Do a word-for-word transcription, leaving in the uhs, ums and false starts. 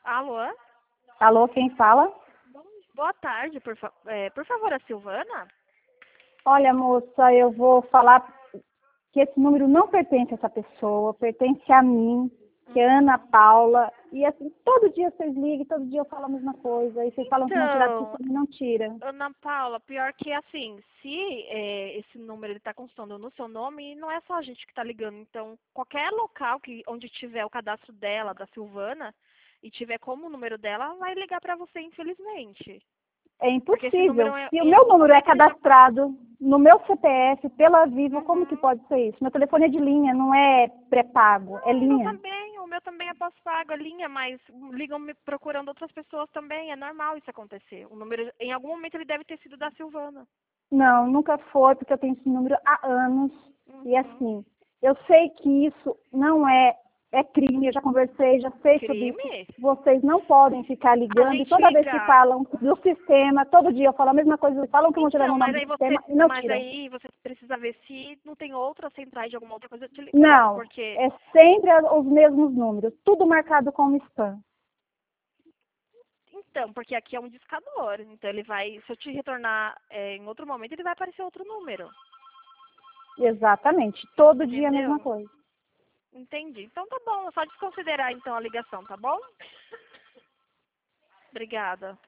Alô? Alô, quem fala? Boa tarde, por, fa é, por favor, a Silvana? Olha, moça, eu vou falar que esse número não pertence a essa pessoa, pertence a mim, que é Ana Paula. E assim, todo dia vocês ligam, todo dia eu falo a mesma coisa. E vocês falam que não tirar do Então, sistema e não tira. Ana Paula, pior que assim, se é, esse número ele está constando no seu nome, não é só a gente que está ligando. Então, qualquer local que, onde tiver o cadastro dela, da Silvana, e tiver como o número dela, vai ligar para você, infelizmente. É Porque esse impossível. número, é- Se o em meu algum número é momento, ele já... cadastrado no meu C P F pela Vivo, como que Uhum. pode ser isso? Meu telefone é de linha, não é pré-pago, é Não, o meu linha. também, o meu também é pós-pago, a linha, mas ligam me procurando outras pessoas também, é normal isso acontecer. O número, em algum momento ele deve ter sido da Silvana. Não, nunca foi, porque eu tenho esse número há anos. E Uhum. assim, eu sei que isso não é, é crime, eu já conversei, já sei sobre isso. Crime? Vocês não podem ficar A ligando e gente toda vez que ligar. falam do sistema, todo dia eu falo a mesma coisa, falam que vão tirar Então, meu mas nome aí do você, sistema e não mas tiram. aí você precisa ver se não tem outras centrais de alguma outra coisa te ligando, Não, porque é sempre os mesmos números, tudo marcado como spam. então, porque aqui é um discador, então ele vai, se eu te retornar é, em outro momento, ele vai aparecer outro número, Exatamente, todo dia a mesma entendeu? coisa. Entendi. Então tá bom, é só desconsiderar então a ligação, tá bom? Obrigada.